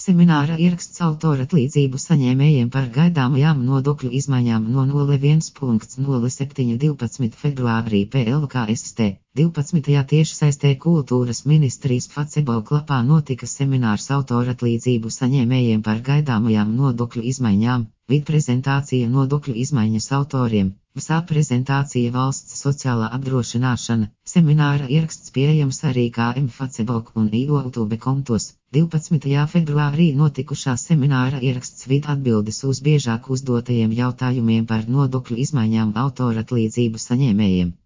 Semināra ieraksts autoratlīdzību saņēmējiem par gaidāmajām nodokļu izmaiņām no 01.07.12. februārī PLKST. 12. tiešsaistē Kultūras ministrijas Facebook lapā notika seminārs autoratlīdzību saņēmējiem par gaidāmajām nodokļu izmaiņām, vidprezentācija nodokļu izmaiņas autoriem, visā prezentācija valsts sociālā apdrošināšana. Semināra ieraksts pieejams arī KM Facebook un YouTube kontos. 12. februārī notikušā semināra ieraksts vid atbildes uz biežāk uzdotajiem jautājumiem par nodokļu izmaiņām autoratlīdzību saņēmējiem.